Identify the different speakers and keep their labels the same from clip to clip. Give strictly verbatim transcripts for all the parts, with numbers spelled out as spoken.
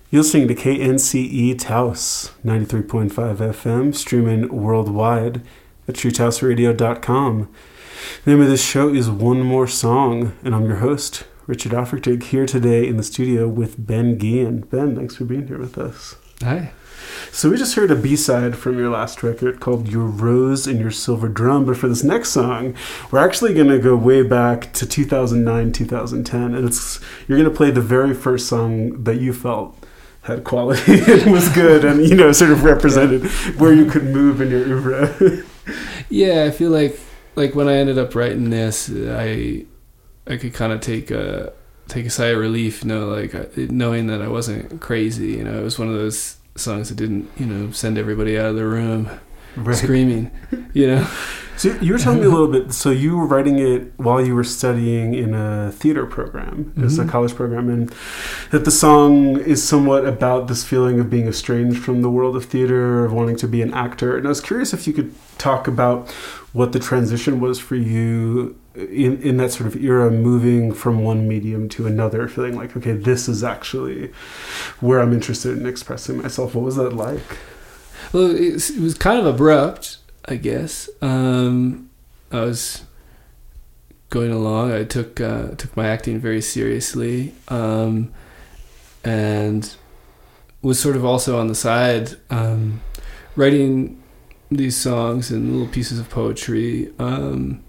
Speaker 1: You're listening to K N C E Taos, ninety-three point five F M, streaming worldwide at true taos radio dot com. The name of this show is One More Song, and I'm your host, Richard Offertig, here today in the studio with Ben Guillen. Ben, thanks for being here with us.
Speaker 2: Hi.
Speaker 1: So we just heard a B-side from your last record called Your Rose and Your Silver Drum, but for this next song, we're actually going to go way back to two thousand nine, two thousand ten, and it's you're going to play the very first song that you felt had quality and was good and, you know, sort of represented where you could move in your oeuvre.
Speaker 2: Yeah, I feel like like when I ended up writing this, I I could kind of take a take a sigh of relief, you know, like knowing that I wasn't crazy. You know, it was one of those songs that didn't, you know, send everybody out of the room right. screaming, you know.
Speaker 1: So you were telling me a little bit, so you were writing it while you were studying in a theater program, mm-hmm. it's a college program, and that the song is somewhat about this feeling of being estranged from the world of theater, of wanting to be an actor. And I was curious if you could talk about what the transition was for you in, in that sort of era, moving from one medium to another, feeling like, okay, this is actually where I'm interested in expressing myself. What was that like?
Speaker 2: Well, it, it was kind of abrupt, I guess. Um, I was going along. I took uh, took my acting very seriously, um, and was sort of also on the side um, writing these songs and little pieces of poetry um,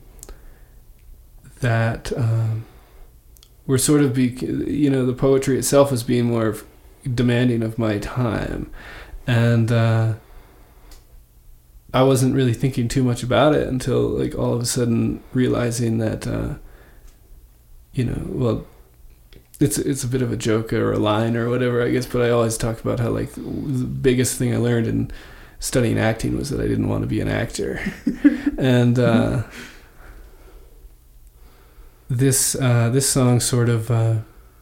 Speaker 2: that um, were sort of, be, you know, the poetry itself was being more demanding of my time, and uh, I wasn't really thinking too much about it until, like, all of a sudden realizing that, uh, you know, well, it's it's a bit of a joke or a line or whatever, I guess, but I always talk about how, like, the biggest thing I learned in studying acting was that I didn't want to be an actor. and uh, this uh, this song sort of... Uh,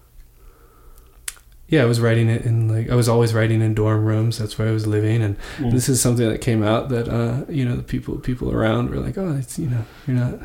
Speaker 2: Yeah, I was writing it in, like, I was always writing in dorm rooms. That's where I was living. And mm. this is something that came out that, uh, you know, the people people around were like, oh, it's, you know, you're not,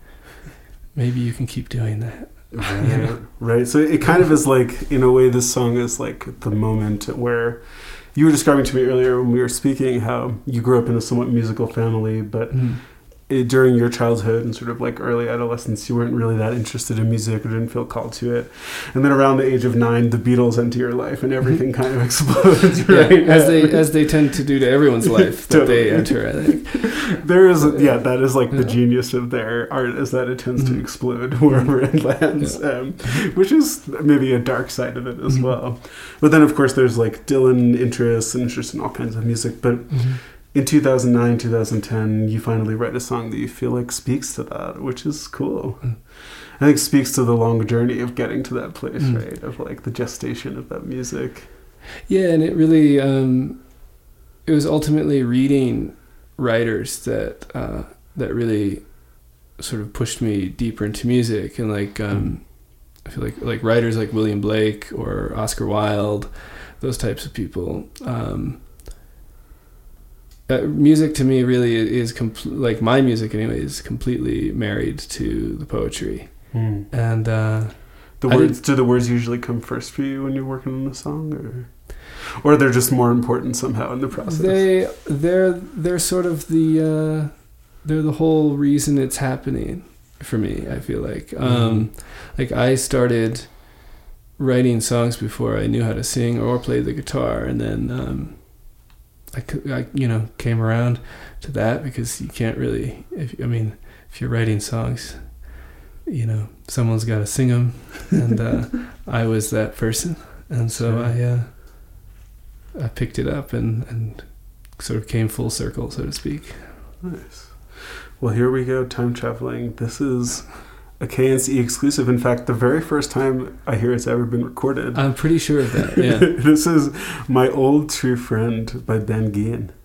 Speaker 2: maybe you can keep doing that.
Speaker 1: Right.
Speaker 2: You know?
Speaker 1: Right. So it kind of is like, in a way, this song is like the moment where you were describing to me earlier when we were speaking how you grew up in a somewhat musical family, but mm. it, during your childhood and sort of like early adolescence, you weren't really that interested in music or didn't feel called to it. And then around the age of nine, the Beatles enter your life and everything kind of explodes. Right?
Speaker 2: Yeah, as they as they tend to do to everyone's life that totally. They enter, I think.
Speaker 1: There is, a, yeah, that is like the yeah. genius of their art, is that it tends mm-hmm. to explode wherever it lands, yeah. um, which is maybe a dark side of it as mm-hmm. well. But then, of course, there's like Dylan interests and interest in all kinds of music. But mm-hmm. in two thousand nine, two thousand ten, you finally write a song that you feel like speaks to that, which is cool. Mm. I think speaks to the long journey of getting to that place, mm. right? Of like the gestation of that music.
Speaker 2: Yeah, and it really, um, it was ultimately reading writers that uh, that really sort of pushed me deeper into music. And like, um, mm. I feel like like writers like William Blake or Oscar Wilde, those types of people. Um, Uh, music to me really is compl- like my music anyway is completely married to the poetry, mm. and uh,
Speaker 1: the words. Do the words usually come first for you when you're working on a song, or or they're just more important somehow in the process?
Speaker 2: They they're they're sort of the uh, they're the whole reason it's happening for me. I feel like mm. um, like I started writing songs before I knew how to sing or play the guitar, and then. Um, I, I, you know, came around to that because you can't really, if, I mean, if you're writing songs, you know, someone's got to sing them, and uh, I was that person, and so sure. I uh, I picked it up and, and sort of came full circle, so to speak.
Speaker 1: Nice. Well, here we go, time traveling. This is a K N C E exclusive. In fact, the very first time I hear it's ever been recorded.
Speaker 2: I'm pretty sure of that, yeah.
Speaker 1: This is My Old True Friend by Ben Guillen.